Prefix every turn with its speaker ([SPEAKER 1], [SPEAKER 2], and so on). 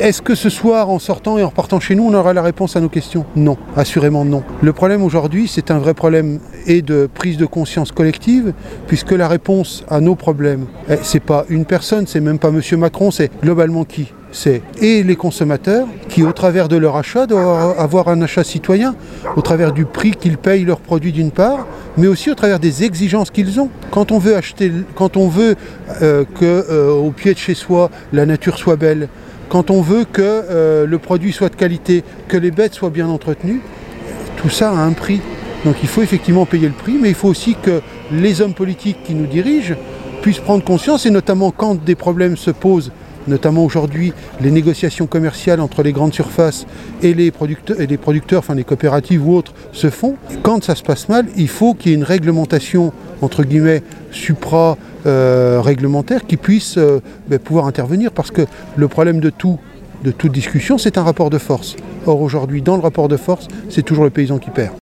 [SPEAKER 1] Est-ce que ce soir, en sortant et en repartant chez nous, on aura la réponse à nos questions? Non, assurément non. Le problème aujourd'hui, c'est un vrai problème et de prise de conscience collective, puisque la réponse à nos problèmes, c'est pas une personne, c'est même pas M. Macron, c'est globalement qui? C'est et les consommateurs qui, au travers de leur achat, doivent avoir un achat citoyen, au travers du prix qu'ils payent leurs produits d'une part, mais aussi au travers des exigences qu'ils ont. Quand on veut acheter, quand on veut qu'au pied de chez soi, la nature soit belle, quand on veut que le produit soit de qualité, que les bêtes soient bien entretenues, tout ça a un prix. Donc il faut effectivement payer le prix, mais il faut aussi que les hommes politiques qui nous dirigent puissent prendre conscience, et notamment quand des problèmes se posent, notamment aujourd'hui les négociations commerciales entre les grandes surfaces et les producteurs, enfin les coopératives ou autres, se font. Quand ça se passe mal, il faut qu'il y ait une réglementation, entre guillemets, supra-réglementaire qui puisse pouvoir intervenir, parce que le problème de toute discussion, c'est un rapport de force. Or aujourd'hui, dans le rapport de force, c'est toujours le paysan qui perd.